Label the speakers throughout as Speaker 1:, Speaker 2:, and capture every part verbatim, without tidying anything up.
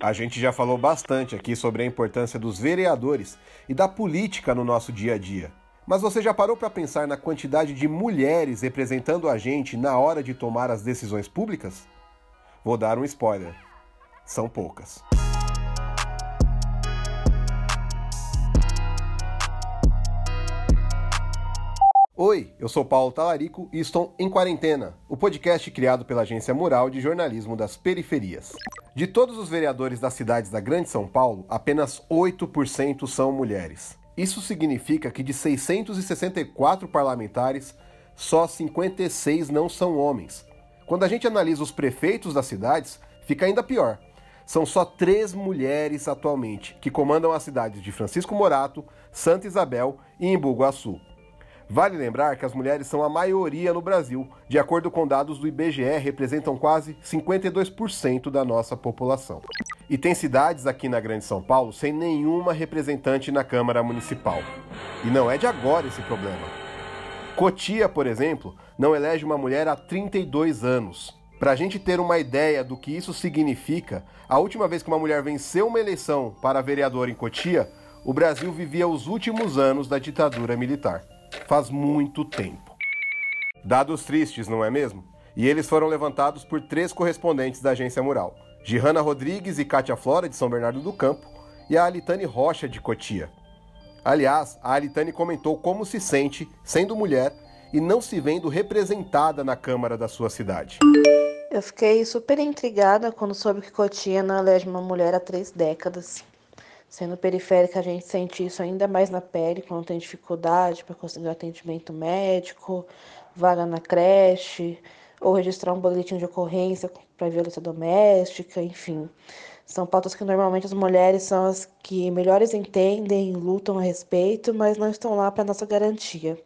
Speaker 1: A gente já falou bastante aqui sobre a importância dos vereadores e da política no nosso dia a dia. Mas você já parou para pensar na quantidade de mulheres representando a gente na hora de tomar as decisões públicas? Vou dar um spoiler. São poucas. Oi, eu sou Paulo Talarico e estou em Quarentena, o podcast criado pela Agência Mural de Jornalismo das Periferias. De todos os vereadores das cidades da Grande São Paulo, apenas oito por cento são mulheres. Isso significa que de seiscentos e sessenta e quatro parlamentares, só cinquenta e seis não são homens. Quando a gente analisa os prefeitos das cidades, fica ainda pior. São só três mulheres atualmente, que comandam as cidades de Francisco Morato, Santa Isabel e Embu Guaçu. Vale lembrar que as mulheres são a maioria no Brasil. De acordo com dados do I B G E, representam quase cinquenta e dois por cento da nossa população. E tem cidades aqui na Grande São Paulo sem nenhuma representante na Câmara Municipal. E não é de agora esse problema. Cotia, por exemplo, não elege uma mulher há trinta e dois anos. Para a gente ter uma ideia do que isso significa, a última vez que uma mulher venceu uma eleição para vereador em Cotia, o Brasil vivia os últimos anos da ditadura militar. Faz muito tempo. Dados tristes, não é mesmo? E eles foram levantados por três correspondentes da Agência Mural. Gihanna Rodrigues e Kátia Flora, de São Bernardo do Campo, e a Alitane Rocha, de Cotia. Aliás, a Alitane comentou como se sente sendo mulher e não se vendo representada na Câmara da sua cidade.
Speaker 2: Eu fiquei super intrigada quando soube que Cotia não elege uma mulher há três décadas. Sendo periférica, a gente sente isso ainda mais na pele, quando tem dificuldade para conseguir atendimento médico, vaga na creche, ou registrar um boletim de ocorrência para violência doméstica, enfim. São pautas que normalmente as mulheres são as que melhores entendem, lutam a respeito, mas não estão lá para nossa garantia.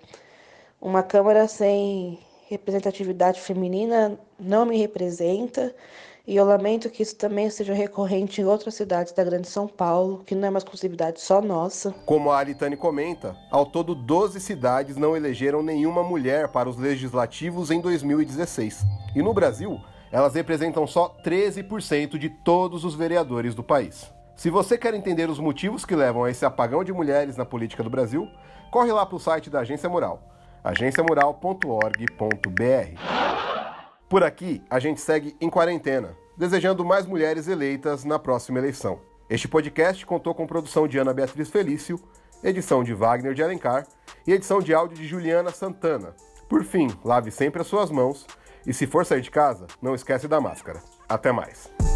Speaker 2: Uma Câmara sem representatividade feminina não me representa, e eu lamento que isso também seja recorrente em outras cidades da Grande São Paulo, que não é uma exclusividade só nossa.
Speaker 1: Como a Alitane comenta, ao todo doze cidades não elegeram nenhuma mulher para os legislativos em dois mil e dezesseis. E no Brasil, elas representam só treze por cento de todos os vereadores do país. Se você quer entender os motivos que levam a esse apagão de mulheres na política do Brasil, corre lá para o site da Agência Mural, agência mural ponto org ponto br. Por aqui, a gente segue em quarentena, desejando mais mulheres eleitas na próxima eleição. Este podcast contou com produção de Ana Beatriz Felício, edição de Wagner de Alencar e edição de áudio de Juliana Santana. Por fim, lave sempre as suas mãos e se for sair de casa, não esquece da máscara. Até mais!